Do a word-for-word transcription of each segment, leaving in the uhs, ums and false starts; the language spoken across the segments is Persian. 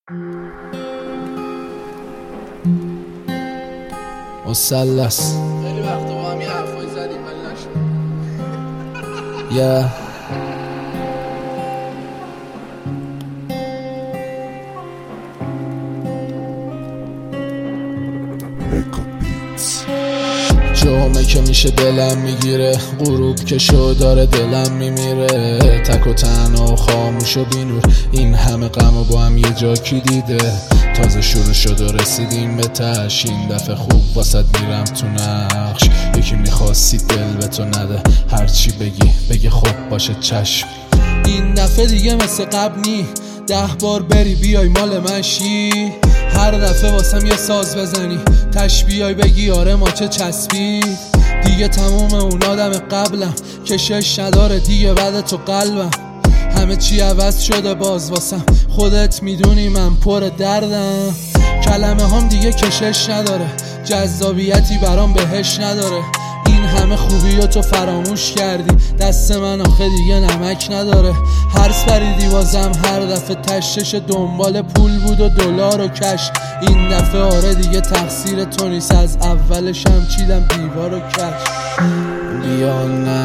مثلث خیلی وقتا با هم یه حرفای زدیم ولی نشد. yeah. جامعه که میشه دلم میگیره، غروب که شو داره دلم میمیره، تک و تنها و خاموش و بینور، این همه غم و با هم یه جا کی دیده. تازه شروع شد و رسیدیم به تش، این دفعه خوب واسد میرم تو نقش. یکی میخواستی دل به تو نده، هرچی بگی بگی خب باشه چشم. این دفعه دیگه مثل قبل نی، ده بار بری بیای مال منشی، هر دفعه واسم یه ساز بزنی تش بیای بگی آره ما چه چسبی. دیگه تموم اون آدم قبلم، کشش نداره دیگه بعد تو قلبم. همه چی عوض شده باز واسم، خودت میدونی من پر دردم. کلمه هم دیگه کشش نداره، جذابیتی برام بهش نداره. این همه خوبی رو تو فراموش کردی، دست من آخه دیگه نمک نداره. هرس پریدی بازم هر دفعه، تشش دنبال پول بود و دلار و کش. این دفعه آره دیگه تقصیر تو نیست، از اولشم چیدم دیوار و کش. بیا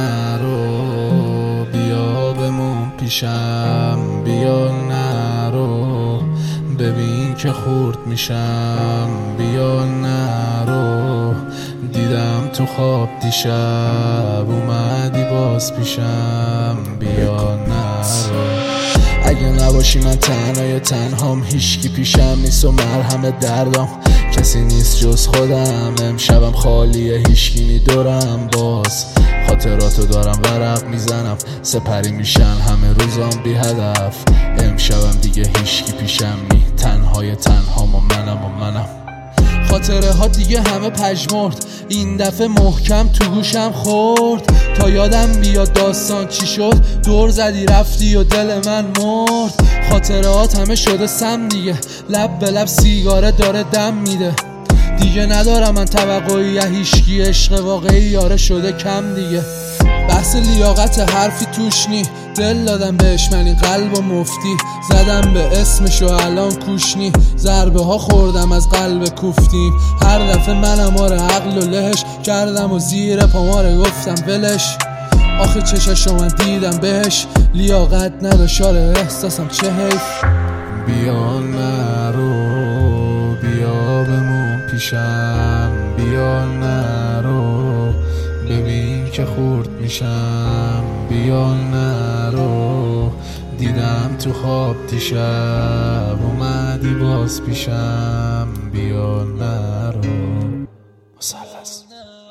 نرو بیا بمون پیشم، بیا نرو ببین که خورد میشم. بیا نرو دیدم تو خواب دیشب، اومدی باز پیشم. بیا نرو اگه نباشی من تنهای تنهام، هیچکی پیشم نیست و مرهم دردم کسی نیست جز خودم. امشبم خالیه هیچکی نی دورم، باز خاطراتو دارم ورق میزنم، سپری میشن همه روزام بی هدف. امشبم دیگه هیچکی پیشم نی، تنهای تنهام و منم و منم. خاطره ها دیگه همه پژمرد، این دفعه محکم تو گوشم خورد. تا یادم بیاد داستان چی شد، دور زدی رفتی و دل من مرد. خاطرات همه شده سم دیگه، لب به لب سیگاره داره دم میده. دیگه ندارم من توقعی یا هیچکی، عشق واقعی یاره شده کم دیگه. بحث لیاقت حرفی توش نی، دل دادم بهش من این قلب و مفتی، زدم به اسمش و الان کوشنی. ضربه ها خوردم از قلب کوفتیم، هر دفعه منم آره عقل و لهش کردم و زیر پاماره گفتم ولش. آخه چشاشو من دیدم بهش، لیاقت نداشت آره احساسم چه حیف. بیا نرو بیا بمون پیشم، بیا نرو ببین که خورد میشم. بیا نرو دیدم تو خواب دیشب، اومدی باز پیشم. بیا نرو مثلث